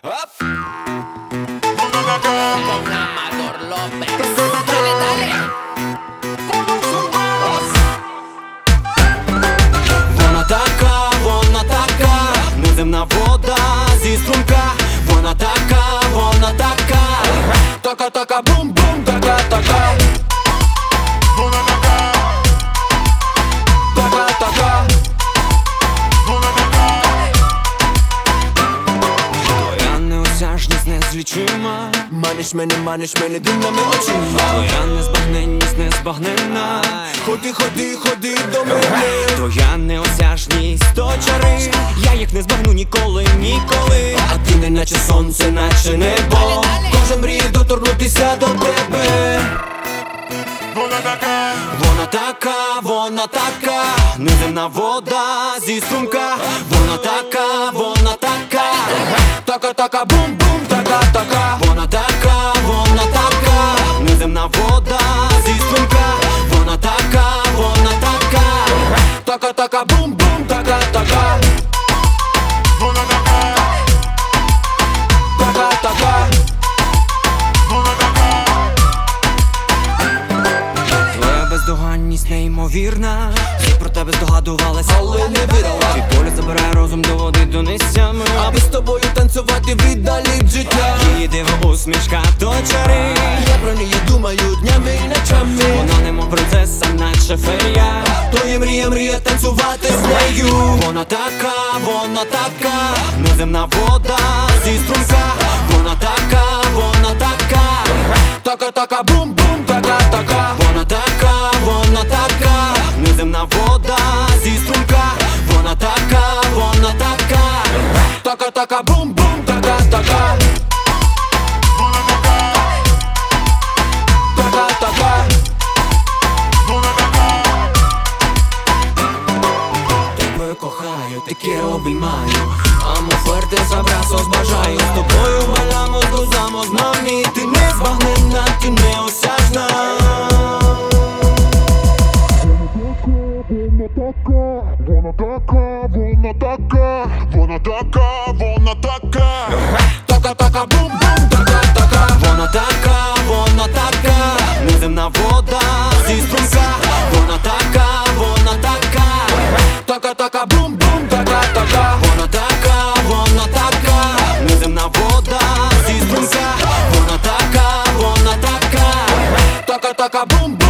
Amador López. Dale, dale. Вона така, неземна вода зі струмка. Вона така, така, бум-бум, така. Вона така, вона така. Твоя неосяжність незлічима. Маниш мене дивними очима. Твоя незбагненність незбагненна. Ходи до мене. Твоя неосяжність то чари. Я їх не збагну ніколи. А ти не наче сонце, наче небо. Кожен мріє доторкнутися до тебе. Вона така, неземна вода зі струмка. Вона така, така, бум-бум, така. Вона така, неземна вода зі струмка. Вона така, така, бум-бум, така. вона така, Така. вона така. Твоя бездоганність неймовірна. Всі про тебе здогадувались, але не вірила. Твій погляд забирає розум, доводить до нестями. Аби з тобою танцювати віддалі від життя. Її диво усмішка то чари. Я про неї думаю днями і ночами. Вона немов принцеса, наче фея. То є мрія танцювати з нею. Вона така, неземна вода зі струмка. Вона така, така, бум-бум, така. Вона така, неземна вода зі струмка. Вона така, така, бум-бум, така. Вона така, вона така. Тебе кохаю, таке обіймаю. Амо fuerte ese abrazos бажаю. З тобою bailamos, gozamos, мамі. Ти незбагненна, ти неосяжна. Вона така, Така, бум-бум, така. Вона така, неземна вода зі струмка. Вона така, така, бум-бум, така. Вона така, неземна вода зі струмка. Вона така, така, бум-бум.